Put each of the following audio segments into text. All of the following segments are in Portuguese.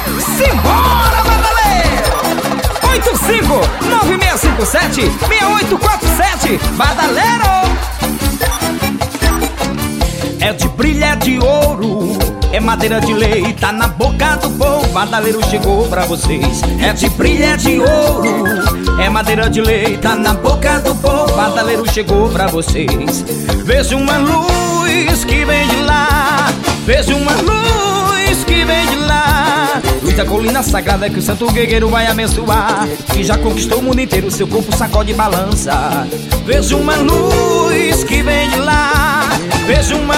Simbora, badaleiro! 85-9657-6847, badaleiro! É de brilho, é de ouro, é madeira de lei, tá na boca do povo, badaleiro chegou pra vocês. É de brilho, é de ouro, é madeira de lei, tá na boca do povo, badaleiro chegou pra vocês. Vejo uma luz que vem de lá, vejo uma luz que vem de lá, luz da colina sagrada que o santo guerreiro vai abençoar, que já conquistou o mundo inteiro, seu corpo sacode e balança. Vejo uma luz que vem de lá, vejo uma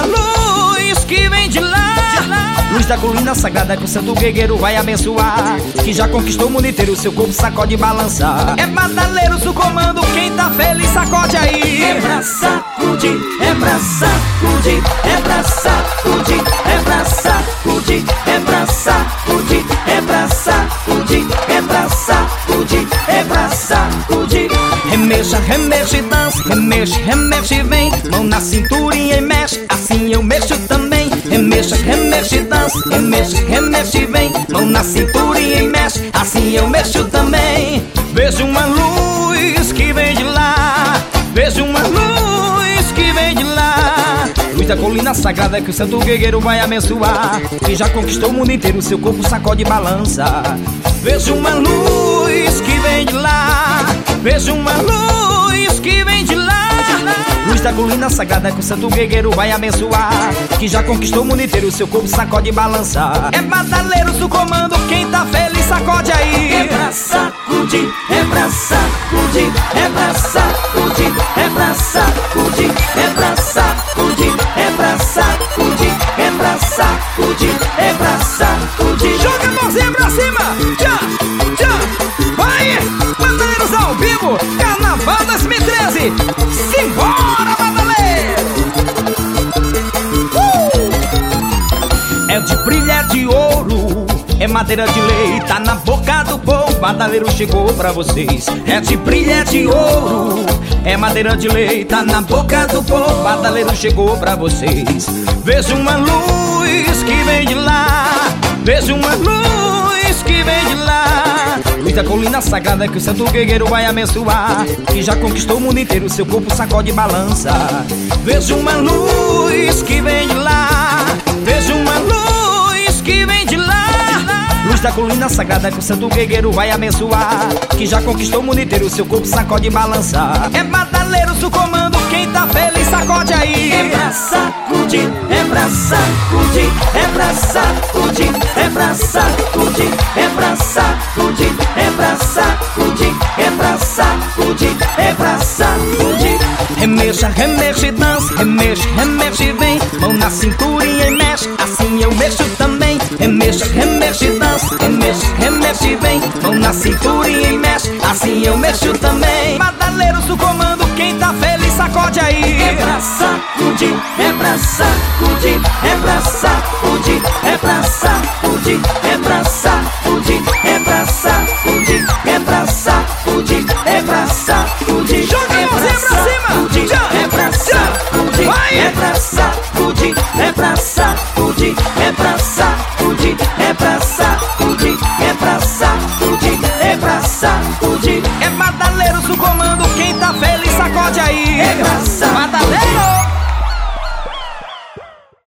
luz que vem de lá, luz da colina sagrada que o santo guerreiro vai abençoar, que já conquistou o mundo inteiro, seu corpo sacode e balança. É badaleiros o comando, quem tá feliz sacode aí. É pra sacudir, é pra sacudir, é pra sacudir, é pra sacudir, é pra sacudir, é pra sacudir, é pra sacudir, é pra sacudir. Remexa, remexe, dança, remexe, remexe, vem, mão na cinturinha e mexe, assim eu mexo também. Remexa, remexe, dança, remexe, remexe, vem, mão na cinturinha e mexe, assim eu mexo também. Vejo uma luz que vem de lá, vejo uma luz que vem de lá, luz da colina sagrada que o santo guerreiro vai abençoar, que já conquistou o mundo inteiro, seu corpo sacode e balança. Vejo uma luz que vem de lá, vejo uma luz que vem de lá, luz da colina sagrada que o santo guerreiro vai abençoar, que já conquistou o mundo inteiro, seu corpo sacode e balança. É badaleiros o comando, quem tá feliz sacode aí. É pra sacudir, é pra sacudir, é pra sacudir, é pra sacudir, é pra sacudir, é pra sacudir, é pra sacudir, é pra sacudir. Joga a mãozinha pra cima, tchá, tchá, vai! Badaleiros ao vivo, Carnaval 2013, simbora, badaleiro! É de brilho, é de ouro, é madeira de lei, tá na boca do povo, badaleiro chegou pra vocês. É de brilho, é de ouro, é madeira de lei, tá na boca do povo, badaleiro chegou pra vocês. Vejo uma luz que vem de lá, vejo uma luz que vem de lá, luz da colina sagrada que o santo guerreiro vai abençoar, que já conquistou o mundo inteiro, seu corpo sacode e balança. Vejo uma luz que vem de lá, vejo uma luz que vem de lá, luz da colina sagrada que o santo guerreiro vai abençoar, que já conquistou o mundo inteiro, seu corpo sacode e balança. É badaleiros o comando, quem tá feliz sacode aí. É pra sacudir, é pra sacudir, é pra sacudir, é pra sacudir, é pra sacudir, é pra sacudir, é pra sacudir, é pra sacudir. Remexa, remexe, dança, remexe, remexe, vem, mão na cinturinha e mexe, assim eu mexo também. Remexa, remexe, dança, remexe, remexe, vem, mão na cinturinha e mexe, assim eu mexo também. Badaleiros o comando, quem tá feliz sacode aí. É pra sacudir, é pra sacudir, é pra sacudir, é pra sacudir, é pra sacudir, é pra sacudir, é pra sacudir, é pra sacudir. Joga a mãozinha pra cima, é pra sacudir, é pra sacudir, é pra sacudir, é pra sacudir, é pra sacudir, é pra sacudir, é pra sacudir. É badaleiros o comando.